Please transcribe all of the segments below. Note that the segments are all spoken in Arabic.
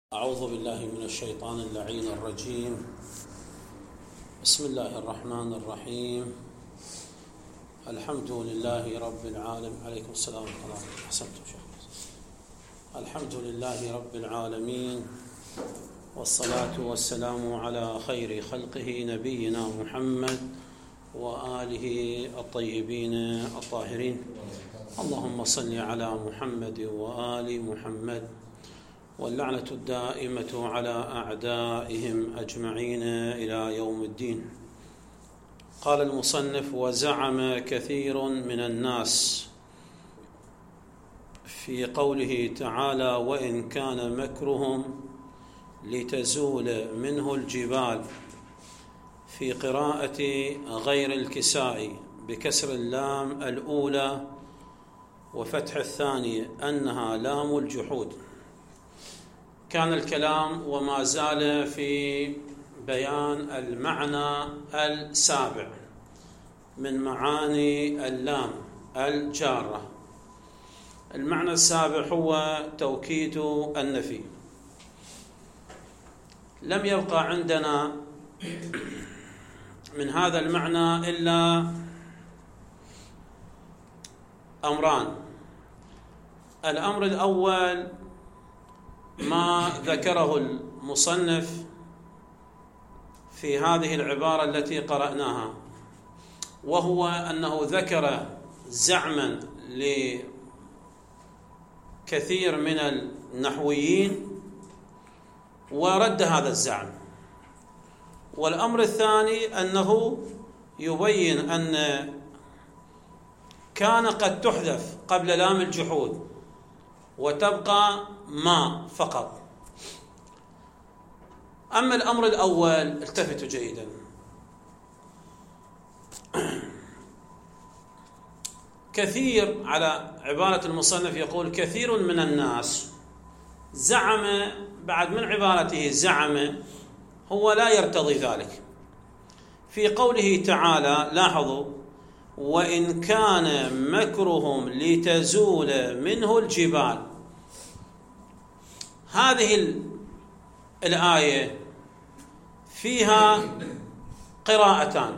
أعوذ بالله من الشيطان اللعين الرجيم. بسم الله الرحمن الرحيم. الحمد لله رب العالمين. عليكم السلام ورحمة الله. أحسنتم شيخ. الحمد لله رب العالمين، والصلاة والسلام على خير خلقه نبينا محمد وآله الطيبين الطاهرين. اللهم صل على محمد وآل محمد، واللعنة الدائمة على أعدائهم أجمعين إلى يوم الدين. قال المصنف: وزعم كثير من الناس في قوله تعالى: وإن كان مكرهم لتزول منه الجبال، في قراءة غير الكسائي بكسر اللام الأولى وفتح الثانية أنها لام الجحود. كان الكلام وما زال في بيان المعنى السابع من معاني اللام الجارة. المعنى السابع هو توكيد النفي. لم يبقى عندنا من هذا المعنى إلا أمران. الأمر الأول ما ذكره المصنف في هذه العبارة التي قرأناها، وهو أنه ذكر زعما لكثير من النحويين ورد هذا الزعم. والأمر الثاني أنه يبين أن كان قد تحذف قبل لام الجحود وتبقى ما فقط. أما الأمر الأول، التفتوا جيدا. كثير على عبارة المصنف يقول كثير من الناس زعم، بعد من عبارته زعم هو لا يرتضي ذلك. في قوله تعالى لاحظوا: وإن كان مكرهم لتزول منه الجبال. هذه الآية فيها قراءتان: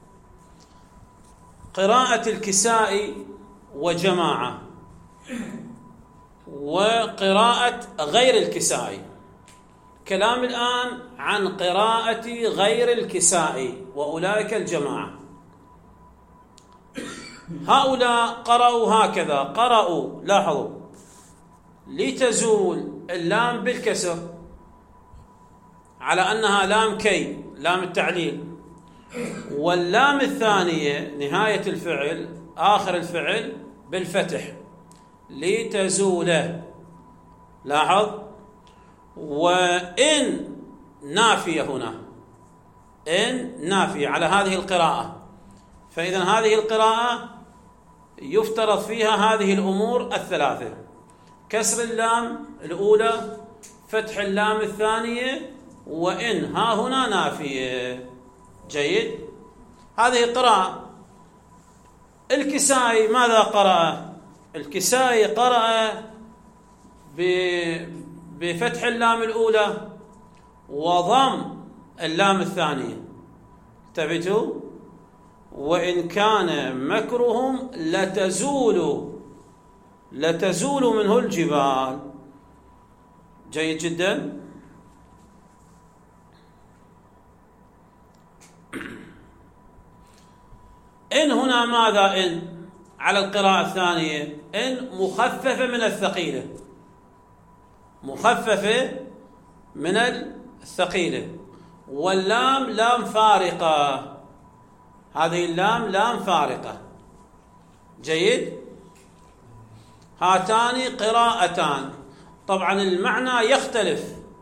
قراءة الكسائي وجماعة، وقراءة غير الكسائي. كلام الآن عن قراءة غير الكسائي وأولئك الجماعة. هؤلاء قرأوا هكذا، قرأوا لاحظوا: لتزول اللام بالكسر على أنها لام كي، لام التعليل، واللام الثانية نهاية الفعل آخر الفعل بالفتح لتزول. لاحظ: وإن نافية هنا، إن نافية على هذه القراءة. فإذا هذه القراءة يفترض فيها هذه الأمور الثلاثة: كسر اللام الأولى، فتح اللام الثانية، وإن ها هنا نافية. جيد، هذه قراءة. الكسائي ماذا قرأ؟ الكسائي قرأ بفتح اللام الأولى وضم اللام الثانية. انتبهوا: وإن كان مكرهم لتزول منه الجبال. جيد جدا. إن هنا ماذا؟ إن على القراءة الثانية إن مخففة من الثقيلة، مخففة من الثقيلة. واللام لام فارقة، هذه اللام لام فارقة. جيد. هاتان قراءتان. طبعا المعنى يختلف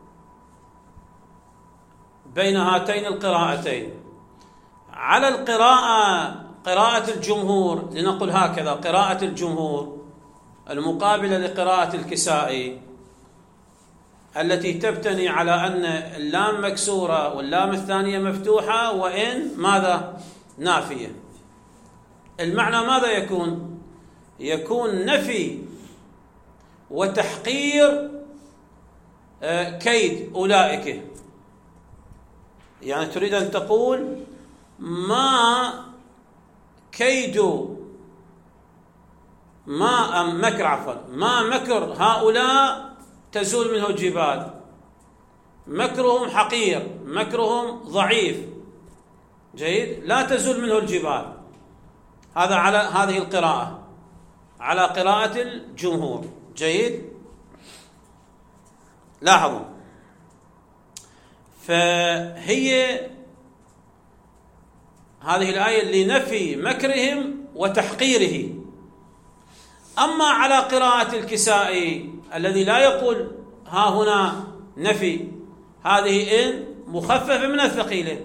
بين هاتين القراءتين. على قراءة الجمهور، لنقل هكذا: قراءة الجمهور المقابلة لقراءة الكسائي التي تبتني على أن اللام مكسورة واللام الثانية مفتوحة وإن ماذا؟ نافية. المعنى ماذا يكون؟ يكون نفي وتحقير كيد أولئك، يعني تريد أن تقول ما كيد ما مكر هؤلاء تزول منه الجبال، مكرهم حقير، مكرهم ضعيف، جيد، لا تزول منه الجبال. هذا على هذه القراءة، على قراءة الجمهور، جيد. لاحظوا، فهي هذه الآية لنفي مكرهم وتحقيره. أما على قراءة الكسائي الذي لا يقول ها هنا نفي، هذه إن مخففة من الثقيلة،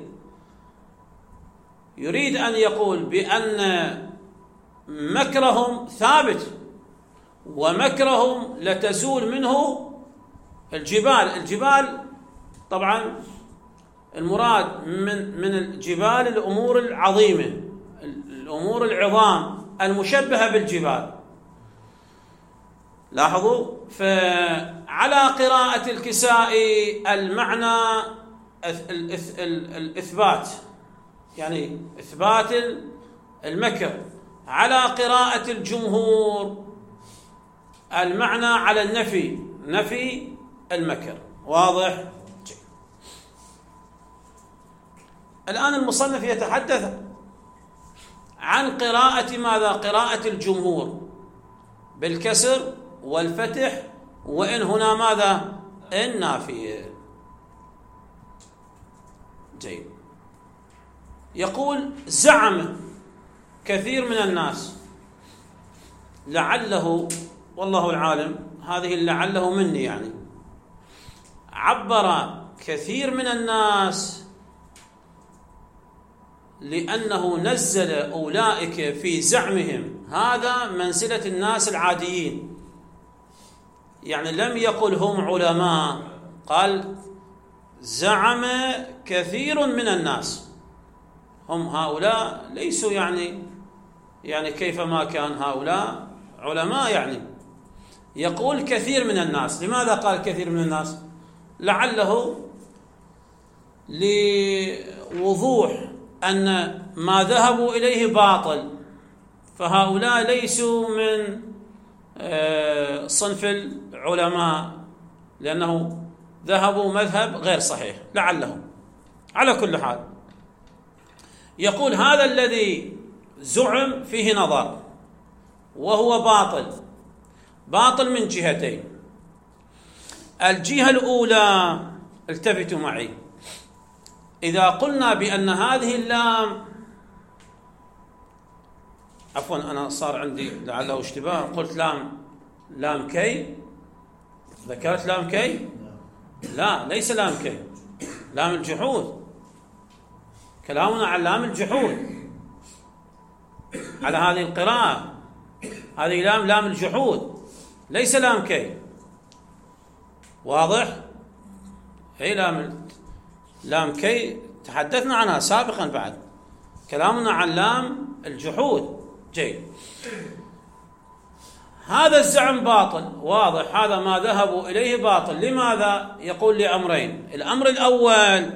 يريد أن يقول بأن مكرهم ثابت ومكرهم لتزول منه الجبال طبعا المراد من الجبال الأمور العظيمة، الأمور العظام المشبهة بالجبال. لاحظوا، فعلى قراءة الكسائي المعنى الإثبات، يعني إثبات المكر. على قراءة الجمهور المعنى على النفي، نفي المكر. واضح؟ جيد. الآن المصنف يتحدث عن قراءة ماذا؟ قراءة الجمهور بالكسر والفتح، وإن هنا ماذا؟ النافية. جيد. يقول زعم كثير من الناس، لعله، والله العالم، هذه لعله مني، يعني عبر كثير من الناس لأنه نزل أولئك في زعمهم، هذا منزلة الناس العاديين، يعني لم يقل هم علماء، قال زعم كثير من الناس، هم هؤلاء ليسوا يعني كيفما كان هؤلاء علماء، يعني يقول كثير من الناس. لماذا قال كثير من الناس؟ لعله لوضوح أن ما ذهبوا إليه باطل، فهؤلاء ليسوا من صنف العلماء، لأنه ذهبوا مذهب غير صحيح، لعلهم. على كل حال، يقول هذا الذي زعم فيه نظر، وهو باطل من جهتين. الجهة الأولى، التفتوا معي، إذا قلنا بأن هذه اللام، عفوا أنا صار عندي لعله اشتباه، قلت لام كي، ذكرت لام كي؟ لا، ليس لام كي، لام الجحود. كلامنا عن لام الجحود على هذه القراءة، هذه لام الجحود، ليس لام كي. واضح؟ هي لام كي تحدثنا عنها سابقا، بعد كلامنا عن لام الجحود. جيد. هذا الزعم باطل، واضح، هذا ما ذهبوا إليه باطل. لماذا؟ يقول لأمرين. الأمر الأول،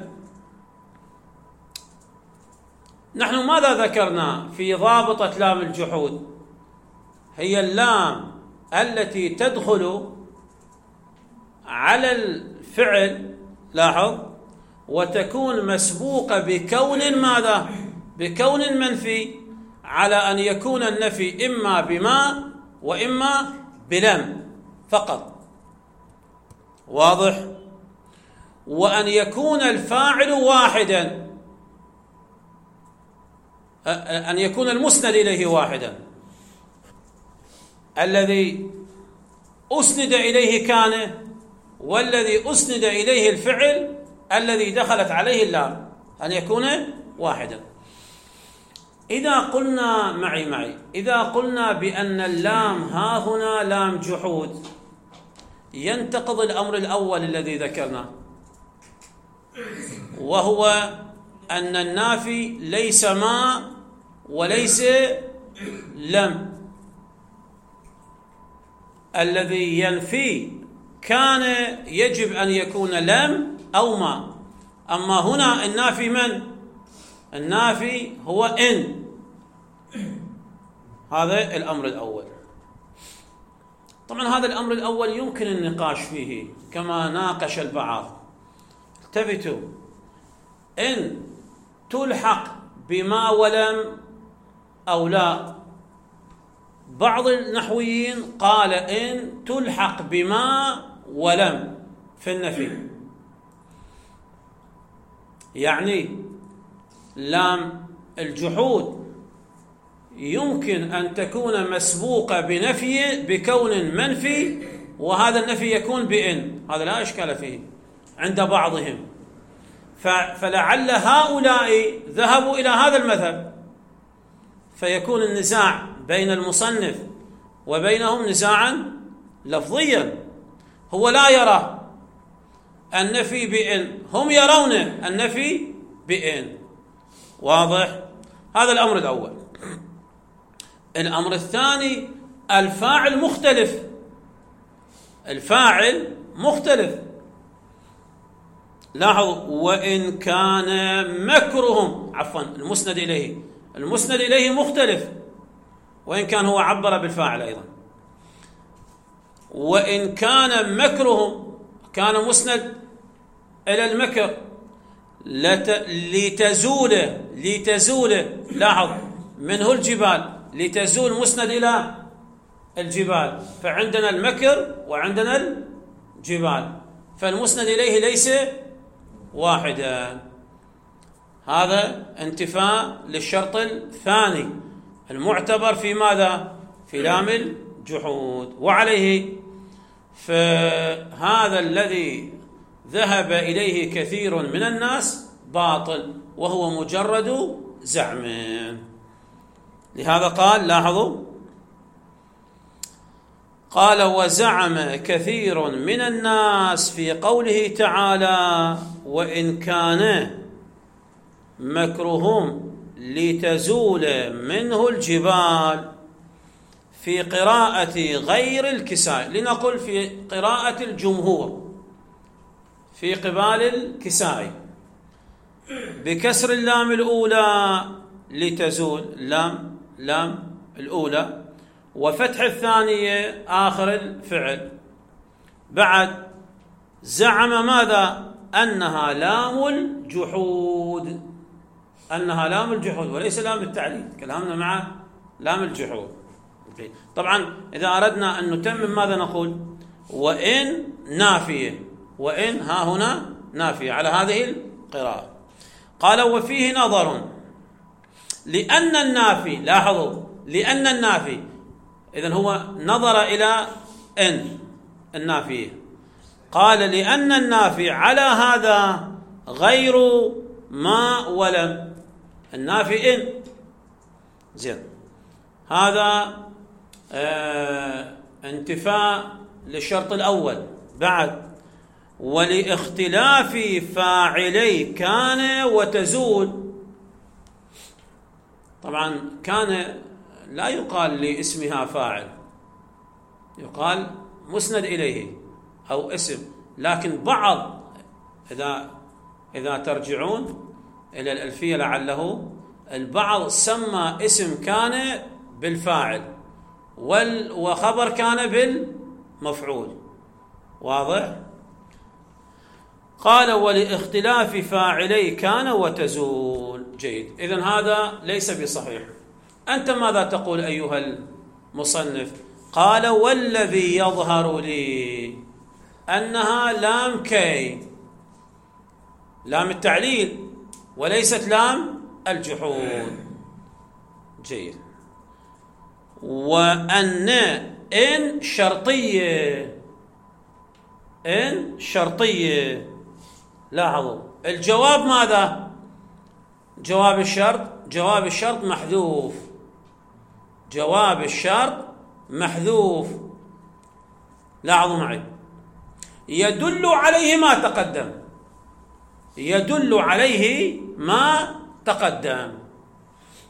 نحن ماذا ذكرنا في ضابطة لام الجحود؟ هي اللام التي تدخل على الفعل، لاحظ، وتكون مسبوقة بكون ماذا؟ بكون منفي، على أن يكون النفي إما بما وإما بلم فقط. واضح؟ وأن يكون الفاعل واحدا، أن يكون المسند إليه واحدا، الذي أسند إليه كان، والذي أسند إليه الفعل الذي دخلت عليه اللام، أن يكون واحدا. إذا قلنا معي إذا قلنا بأن اللام ها هنا لام جحود، ينتقض الأمر الأول الذي ذكرناه، وهو أن النافي ليس ما وليس لم. الذي ينفي كان يجب أن يكون لم أو ما. أما هنا النافي من؟ النافي هو إن. هذا الأمر الأول. طبعا هذا الأمر الأول يمكن النقاش فيه كما ناقش البعض. التفتوا، إن تلحق بما ولم أو لا. بعض النحويين قال إن تلحق بما ولم في النفي، يعني لام الجحود يمكن أن تكون مسبوقة بنفي بكون منفي، وهذا النفي يكون بإن. هذا لا إشكال فيه عند بعضهم. فلعل هؤلاء ذهبوا إلى هذا المذهب، فيكون النزاع بين المصنف وبينهم نزاعا لفظيا. هو لا يرى النفي بإن، هم يرون النفي بإن. واضح؟ هذا الأمر الأول. الأمر الثاني، الفاعل مختلف. الفاعل مختلف. لاحظوا، وإن كان مكرهم، عفوا المسند إليه، المسند إليه مختلف، وإن كان هو عبر بالفاعل أيضا. وإن كان مكرهم كان مسند إلى المكر لتزول، لاحظ، منه الجبال، لتزول مسند إلى الجبال، فعندنا المكر وعندنا الجبال، فالمسند إليه ليس واحدا. هذا انتفاء للشرط الثاني المعتبر في ماذا؟ في لام الجحود. وعليه فهذا الذي ذهب إليه كثير من الناس باطل، وهو مجرد زعم. لهذا قال، لاحظوا، قال وزعم كثير من الناس في قوله تعالى وإن كان مكرهم لتزول منه الجبال، في قراءة غير الكسائي، لنقل في قراءة الجمهور في قبال الكسائي، بكسر اللام الأولى لتزول، لام الأولى، وفتح الثانية آخر الفعل. بعد زعم ماذا؟ أنها لام الجحود، أنها لام الجحود وليس لام التعليل. كلامنا مع لام الجحود. طبعا إذا أردنا أن نتمم ماذا نقول؟ وإن نافية، وإن ها هنا نافية على هذه القراءة. قال وفيه نظر، لأن النافي، لاحظوا، لأن النافي، إذن هو نظر إلى إن النافية، قال لأن النافي على هذا غير ما ولم. النافي إن، زين، هذا انتفاء للشرط الأول. بعد ولاختلاف فاعلي كان وتزول. طبعا كان لا يقال لاسمها فاعل، يقال مسند إليه أو اسم، لكن بعض إذا ترجعون إلى الألفية لعله البعض سمى اسم كان بالفاعل وخبر كان بالمفعول. واضح؟ قال ولاختلاف فاعلي كان وتزول. جيد، إذن هذا ليس بصحيح. أنت ماذا تقول أيها المصنف؟ قال والذي يظهر لي أنها لام كي، لام التعليل وليست لام الجحود. جيد. وأن إن شرطية، إن شرطية. لاحظوا الجواب ماذا؟ جواب الشرط محذوف، جواب الشرط محذوف. لاحظوا معي، يدل عليه ما تقدم، يدل عليه ما تقدم.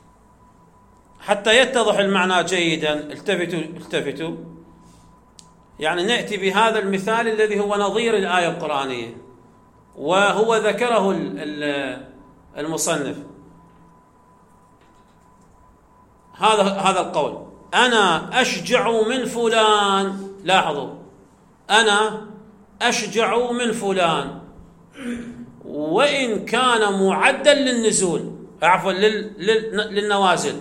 حتى يتضح المعنى جيدا التفتوا يعني نأتي بهذا المثال الذي هو نظير الآية القرآنية، وهو ذكره المصنف. هذا القول: أنا أشجع من فلان. لاحظوا، أنا أشجع من فلان وإن كان معدا للنزول، عفوا للنوازل.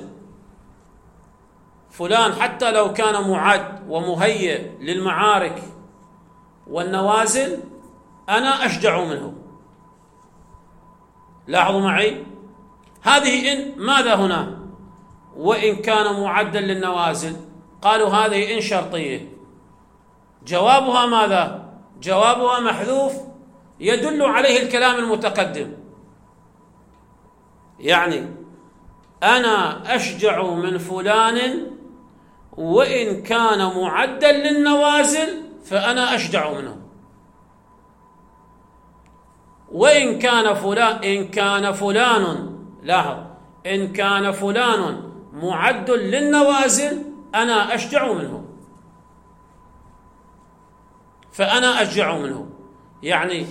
فلان حتى لو كان معد ومهيئ للمعارك والنوازل أنا أشجع منه. لاحظوا معي، هذه إن ماذا هنا؟ وإن كان معدا للنوازل. قالوا هذه إن شرطية، جوابها ماذا؟ جوابها محذوف يدل عليه الكلام المتقدم. يعني أنا أشجع من فلان وإن كان معدا للنوازل فأنا أشجع منه. وإن كان فلان لاحظ، إن كان فلان معد للنوازل أنا أشجع منه، فأنا أشجع منه. يعني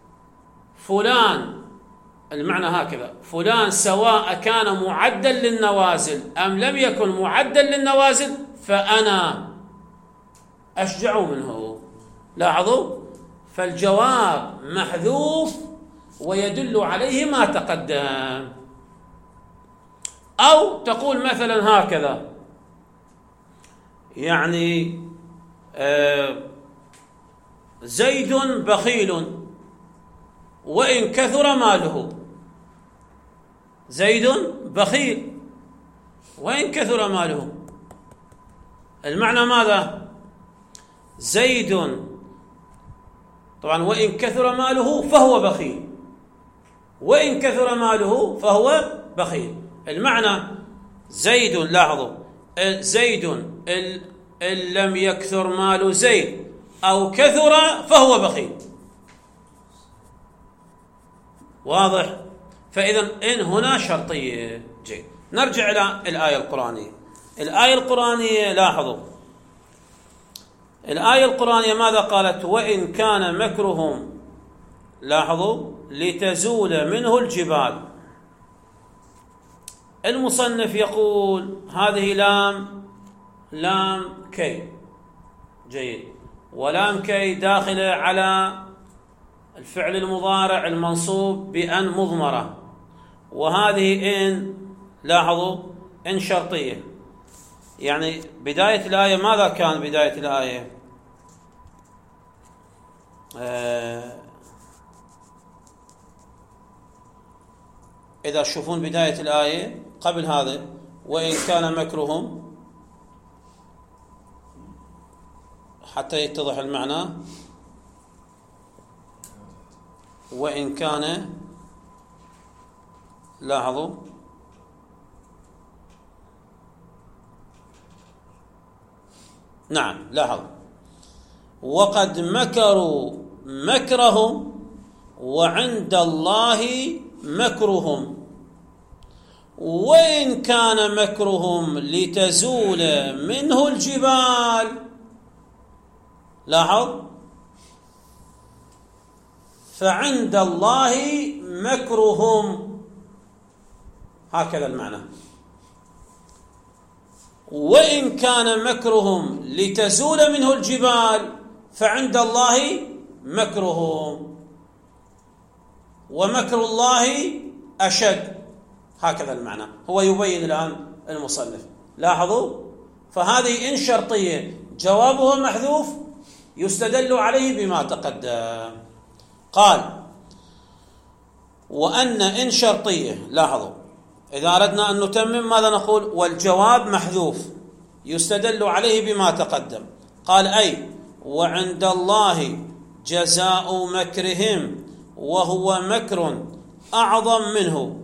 فلان، المعنى هكذا: فلان سواء كان معدا للنوازل أم لم يكن معدا للنوازل فأنا أشجع منه. لاحظوا، فالجواب محذوف ويدل عليه ما تقدم. أو تقول مثلا هكذا، يعني زيد بخيل وإن كثر ماله. زيد بخيل وإن كثر ماله، المعنى ماذا؟ زيد طبعا وإن كثر ماله فهو بخيل، وإن كثر ماله فهو بخيل. المعنى زيد، لاحظوا، زيد إن لم يكثر مال زيد أو كثر فهو بخيل. واضح؟ فإذا إن هنا شرطية. جيد، نرجع إلى الآية القرآنية. الآية القرآنية لاحظوا، الآية القرآنية ماذا قالت؟ وإن كان مكرهم، لاحظوا، لتزول منه الجبال. المصنف يقول هذه لام كي. جيد، ولام كي داخلة على الفعل المضارع المنصوب بأن مضمرة، وهذه إن، لاحظوا، إن شرطية. يعني بداية الآية ماذا كان بداية الآية؟ إذا تشوفون بداية الآية قبل هذا: وإن كان مكرهم، حتى يتضح المعنى، وإن كان، لاحظوا، نعم، لاحظوا: وقد مكروا مكرهم وعند الله مكرهم وإن كان مكرهم لتزول منه الجبال. لاحظ، فعند الله مكرهم، هكذا المعنى. وإن كان مكرهم لتزول منه الجبال فعند الله مكرهم ومكر الله أشد، هكذا المعنى. هو يبين الآن المصنف، لاحظوا، فهذه إن شرطية جوابها محذوف يستدل عليه بما تقدم. قال: وأن إن شرطية، لاحظوا، إذا أردنا أن نتمم ماذا نقول؟ والجواب محذوف يستدل عليه بما تقدم. قال: أي وعند الله جزاء مكرهم وهو مكر أعظم منه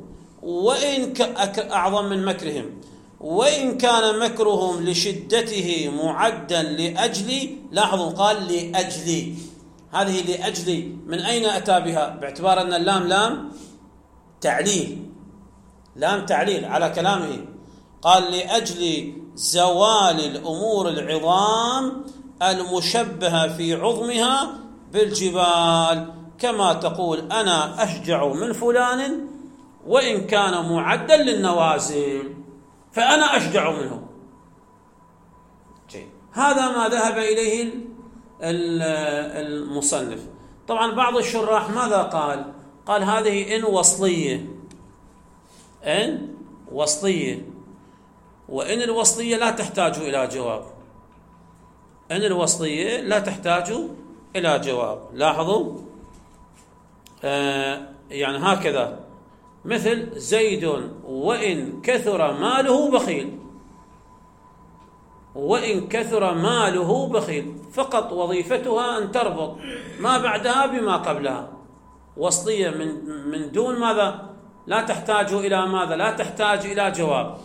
أعظم من مكرهم وإن كان مكرهم لشدته معدا لأجل. لاحظوا، قال لأجل. هذه لأجل من أين أتى بها؟ باعتبار أن اللام لام تعليل، لام تعليل على كلامه. قال لأجل زوال الأمور العظام المشبهة في عظمها بالجبال، كما تقول أنا أشجع من فلان وإن كان معدا للنوازل فأنا أشجع منه. هذا ما ذهب إليه المصنف. طبعا بعض الشراح ماذا قال؟ قال هذه إن وصلية، إن وصلية، وإن الوصلية لا تحتاج إلى جواب، إن الوصلية لا تحتاج إلى جواب. لاحظوا يعني هكذا، مثل زيد وإن كثر ماله بخيل، وإن كثر ماله بخيل، فقط وظيفتها أن تربط ما بعدها بما قبلها، وصلية من دون ماذا؟ لا تحتاج إلى ماذا؟ لا تحتاج إلى جواب.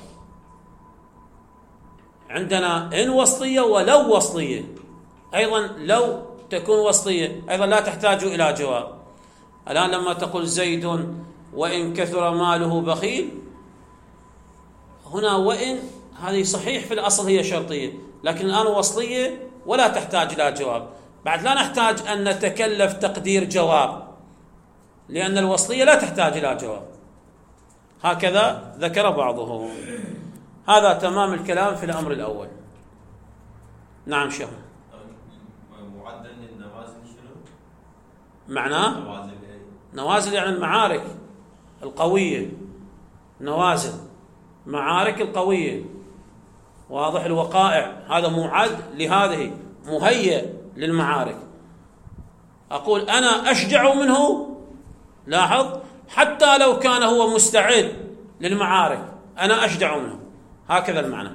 عندنا إن وصلية ولو وصلية، أيضا لو تكون وصلية أيضا لا تحتاج إلى جواب. الآن لما تقول زيد وإن كثر ماله بخيل، هنا وإن هذه صحيح في الأصل هي شرطية، لكن الآن وصلية ولا تحتاج إلى جواب. بعد لا نحتاج أن نتكلف تقدير جواب، لأن الوصلية لا تحتاج إلى جواب. هكذا ذكر بعضهم. هذا تمام الكلام في الأمر الأول. نعم شيخ. معدل للنوازل شنو؟ معناه نوازل يعني المعارك القوية، نوازل معارك القوية، واضح، الوقائع، هذا معد لهذه، مهيئ للمعارك. أقول أنا أشجع منه، لاحظ، حتى لو كان هو مستعد للمعارك أنا أشجع منه، هكذا المعنى.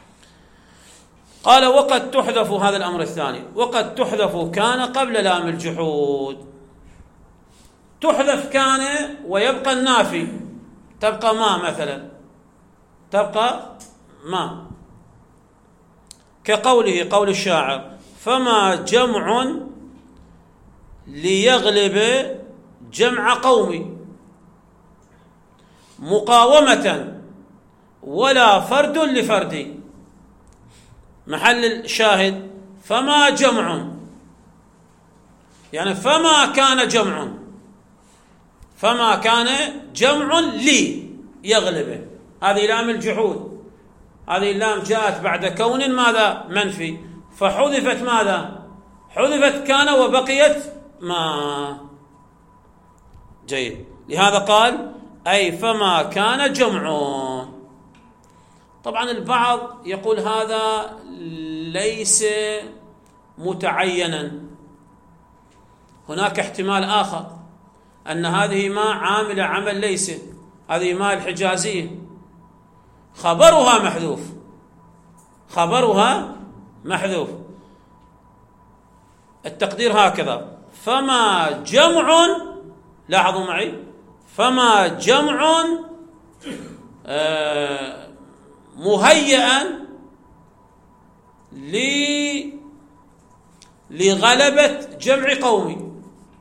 قال وقد تحذف، هذا الأمر الثاني، وقد تحذف كان قبل لام الجحود. تحذف كان ويبقى النافي، تبقى ما مثلا، تبقى ما، كقوله قول الشاعر فما جمع ليغلب جمع قومي مقاومة ولا فرد لفردي. محل الشاهد فما جمع، يعني فما كان جمع، فما كان جمع لي يغلبه، هذه لام الجحود، هذه اللام جاءت بعد كون ماذا؟ منفي، فحذفت ماذا؟ حذفت كان وبقيت ما. جيد، لهذا قال أي فما كان جمع. طبعا البعض يقول هذا ليس متعينا، هناك احتمال آخر أن هذه ما عاملة عمل ليس، هذه ما الحجازية خبرها محذوف، خبرها محذوف. التقدير هكذا فما جمع، لاحظوا معي، فما جمع مهيئا لغلبة جمع قومي.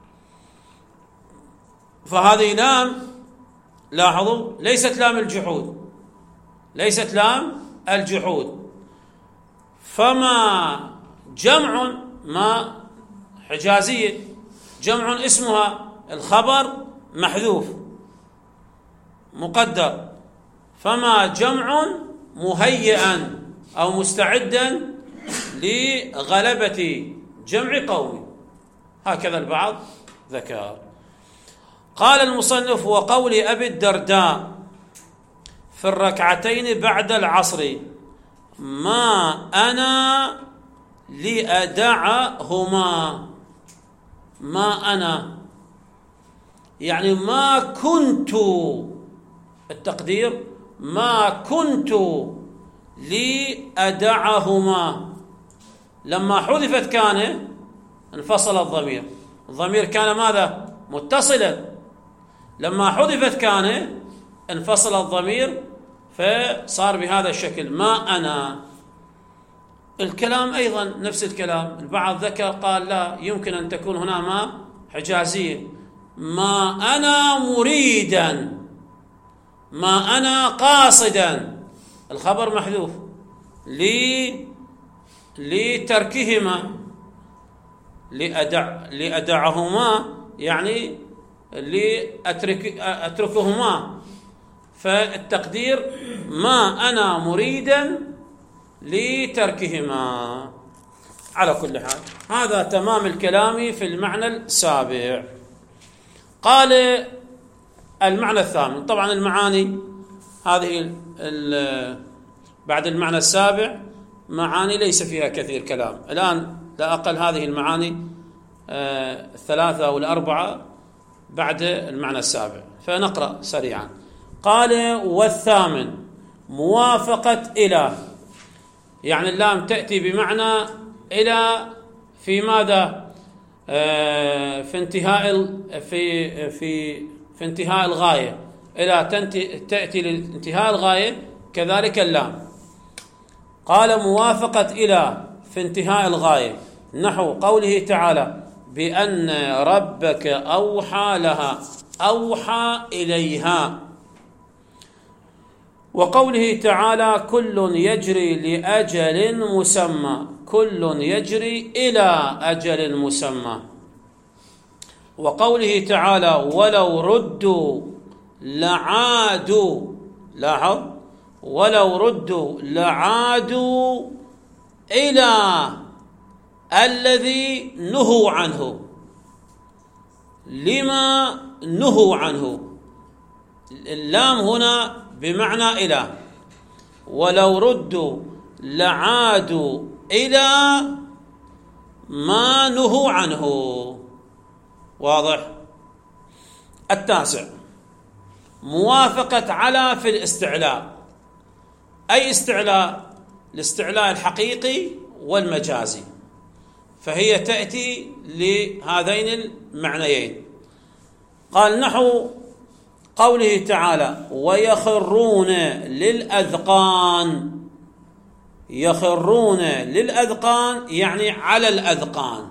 فهذه لام، لاحظوا، ليست لام الجحود، ليست لام الجحود. فما جمع ما حجازية، جمع اسمها، الخبر محذوف مقدر، فما جمع مهيئا أو مستعدا لغلبة جمع قومي، هكذا البعض ذكر. قال المصنف وقول أبي الدرداء في الركعتين بعد العصر ما أنا لأدعهما، ما أنا يعني ما كنت، التقدير ما كنت لأدعهما. لما حذفت كان انفصل الضمير، الضمير كان ماذا؟ متصلا، لما حذفت كان انفصل الضمير فصار بهذا الشكل ما أنا. الكلام أيضا نفس الكلام، البعض ذكر قال لا، يمكن أن تكون هنا ما حجازية، ما أنا مريدا، ما أنا قاصدا، الخبر محذوف لتركهما، لأدعهما يعني لأتركهما، فالتقدير ما أنا مريدا لتركهما. على كل حال هذا تمام الكلام في المعنى السابع. قال المعنى الثامن. طبعا المعاني هذه بعد المعنى السابع معاني ليس فيها كثير كلام الآن، لا أقل هذه المعاني الثلاثة أو الأربعة بعد المعنى السابع، فنقرأ سريعا. قال والثامن موافقة إلى، يعني اللام تأتي بمعنى إلى في ماذا؟ في انتهاء في انتهاء الغاية، إلى تأتي لانتهاء الغاية، كذلك اللام. قال موافقة إلى في انتهاء الغاية، نحو قوله تعالى بأن ربك أوحى لها، أوحى إليها. وقوله تعالى كل يجري لأجل مسمى، كل يجري إلى أجل مسمى. وقوله تعالى ولو ردوا لعادوا، لاحظ، ولو ردوا لعادوا إلى الذي نهوا عنه، لما نهوا عنه. اللام هنا بمعنى إلى، ولو ردوا لعادوا إلى ما نهوا عنه. واضح؟ التاسع موافقة على في الاستعلاء. أي استعلاء؟ الاستعلاء الحقيقي والمجازي، فهي تأتي لهذين المعنيين. قال نحو قوله تعالى ويخرون للأذقان، يخرون للأذقان يعني على الأذقان،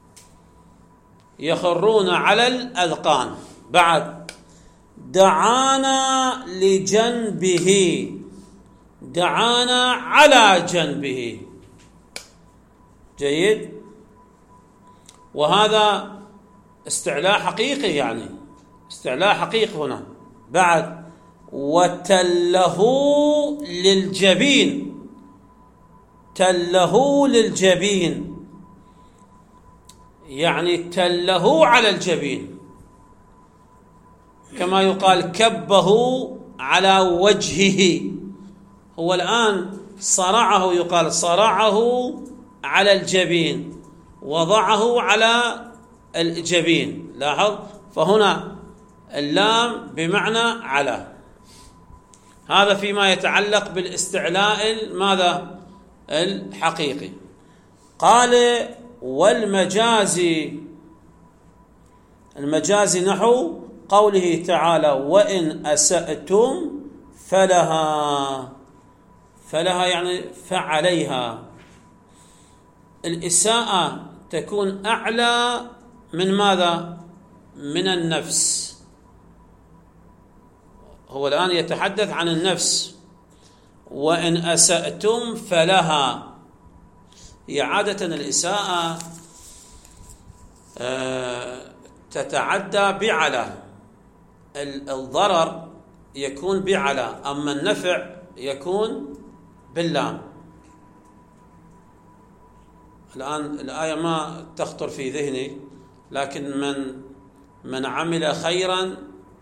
يخرون على الأذقان. بعد دعانا لجنبه، دعانا على جنبه. جيد، وهذا استعلاء حقيقي، يعني استعلاء حقيقي هنا. بعد وتله للجبين، تله للجبين يعني تله على الجبين، كما يقال كبه على وجهه. هو الآن صرعه، يقال صرعه على الجبين، وضعه على الجبين. لاحظ، فهنا اللام بمعنى على. هذا فيما يتعلق بالاستعلاء ماذا؟ الحقيقي. قال والمجازي، المجازي نحو قوله تعالى وإن أسأتم فلها، فلها يعني فعليها. الإساءة تكون أعلى من ماذا؟ من النفس. هو الآن يتحدث عن النفس. وإن أسأتم فلها، هي عادة الإساءة تتعدى بعلى، الضرر يكون بعلى، أما النفع يكون باللام. الآن الآية ما تخطر في ذهني، لكن من عمل خيرا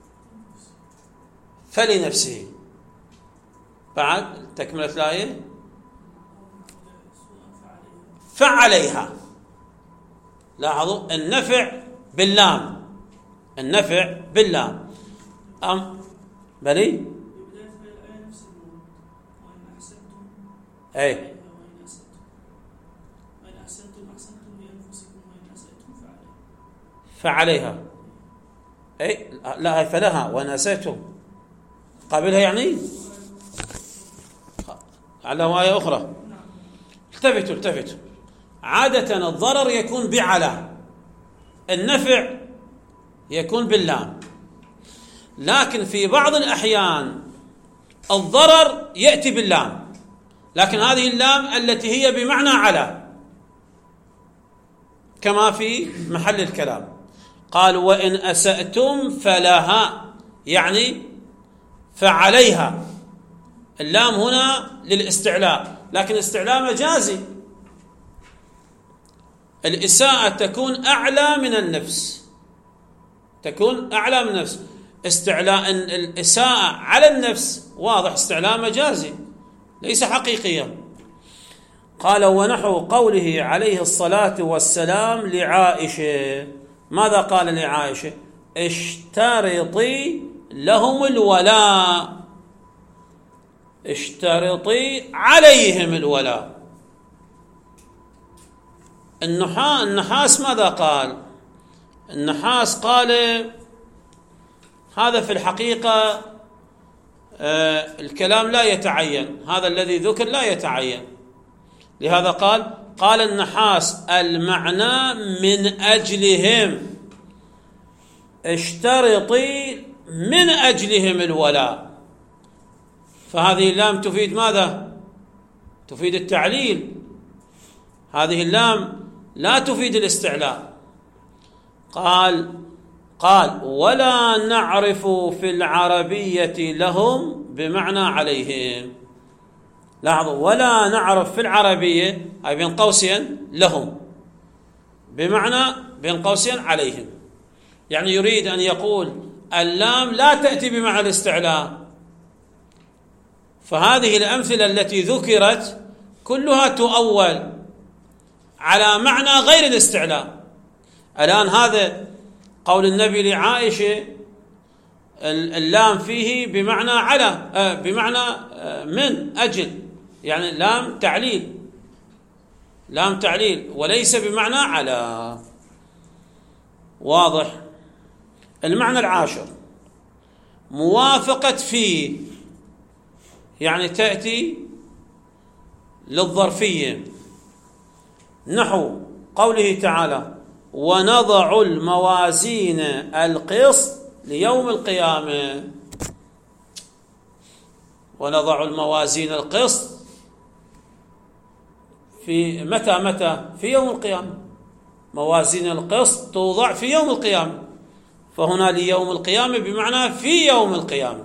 فلنفسه. بعد تكملة الآية فعليها. لاحظوا النفع باللام، النفع باللام. بلي اي فعليها، اي لا فلها وان اسيتم قابلها، يعني على آية أخرى. التفتوا، عادة الضرر يكون بعلى، النفع يكون باللام، لكن في بعض الأحيان الضرر يأتي باللام، لكن هذه اللام التي هي بمعنى على كما في محل الكلام. قال وإن أسأتم فلها، يعني فعليها. اللام هنا للاستعلاء، لكن الاستعلاء مجازي. الإساءة تكون أعلى من النفس، تكون أعلى من النفس. استعلاء الإساءة على النفس واضح، استعلاء مجازي ليس حقيقيا. قال ونحو قوله عليه الصلاة والسلام لعائشة، ماذا قال لعائشة؟ اشترطي لهم الولاء، اشترطي عليهم الولاء. النحاس ماذا قال؟ النحاس قال هذا في الحقيقة الكلام لا يتعين، هذا الذي ذكر لا يتعين، لهذا قال النحاس المعنى من أجلهم، اشترطي من أجلهم الولاء. فهذه اللام تفيد ماذا؟ تفيد التعليل، هذه اللام لا تفيد الاستعلاء. قال ولا نعرف في العربية لهم بمعنى عليهم. لاحظوا، ولا نعرف في العربية أي بين قوسين لهم بمعنى بين قوسين عليهم، يعني يريد أن يقول اللام لا تأتي بمعنى الاستعلاء. فهذه الأمثلة التي ذكرت كلها تؤول على معنى غير الاستعلاء. الآن هذا قول النبي لعائشة اللام فيه بمعنى على، بمعنى من أجل، يعني لام تعليل، لام تعليل وليس بمعنى على. واضح. المعنى العاشر موافقة في، يعني تأتي للظرفية، نحو قوله تعالى ونضع الموازين القسط ليوم القيامة. ونضع الموازين القسط في متى في يوم القيامة. موازين القسط توضع في يوم القيامة، فهنا ليوم القيامة بمعنى في يوم القيامة.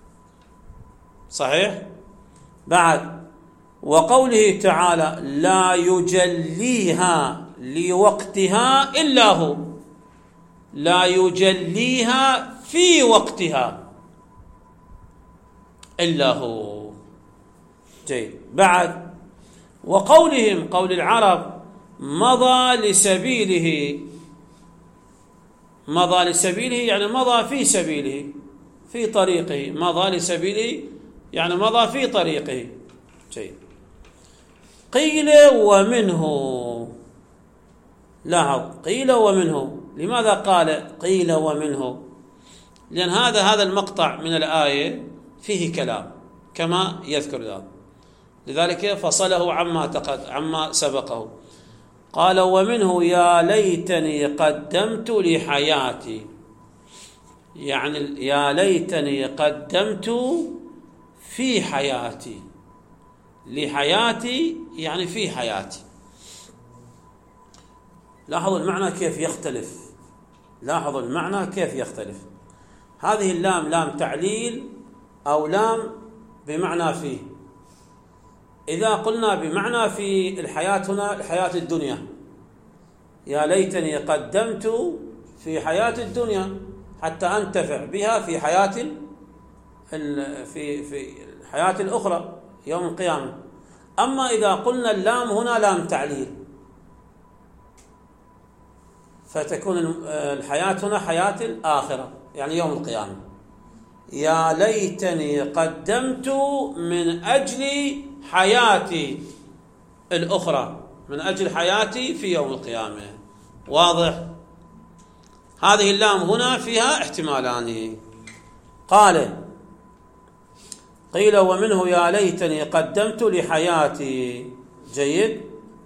صحيح. بعد وقوله تعالى لا يجليها لوقتها إلا هو، لا يجليها في وقتها إلا هو. جيد. بعد وقولهم قول العرب مضى لسبيله، مضى لسبيله يعني مضى في سبيله، في طريقه. مضى لسبيله يعني مضى في طريقه. جيد. قيل ومنه، لاحظ قيل ومنه. لماذا قال قيل ومنه؟ لأن هذا المقطع من الآية فيه كلام كما يذكر ذلك، لذلك فصله عما سبقه. قال ومنه يا ليتني قدمت لحياتي، يعني يا ليتني قدمت في حياتي، لحياتي يعني في حياتي. لاحظوا المعنى كيف يختلف، لاحظوا المعنى كيف يختلف. هذه اللام لام تعليل أو لام بمعنى فيه. إذا قلنا بمعنى في الحياة هنا الحياة الدنيا، يا ليتني قدمت في حياة الدنيا حتى أنتفع بها في حياة في الحياة الأخرى يوم القيامة. أما إذا قلنا اللام هنا لام تعليل فتكون الحياة هنا حياة الآخرة يعني يوم القيامة. يا ليتني قدمت من أجل حياتي الأخرى، من أجل حياتي في يوم القيامة. واضح. هذه اللام هنا فيها احتمالان. قال قيل ومنه يا ليتني قدمت لحياتي. جيد.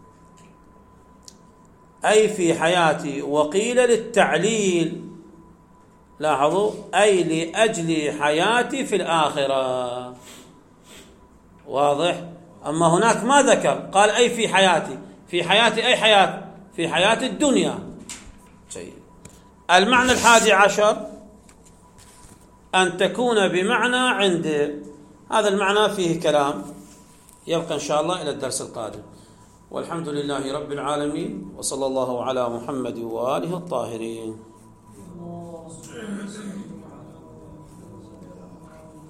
أي في حياتي. وقيل للتعليل، لاحظوا أي لأجل حياتي في الآخرة. واضح. أما هناك ما ذكر، قال أي في حياتي. في حياتي أي حياة؟ في حياة الدنيا. جيد. المعنى 11 أن تكون بمعنى عند. هذا المعنى فيه كلام، يبقى إن شاء الله إلى الدرس القادم. والحمد لله رب العالمين، وصلى الله على محمد وآله الطاهرين.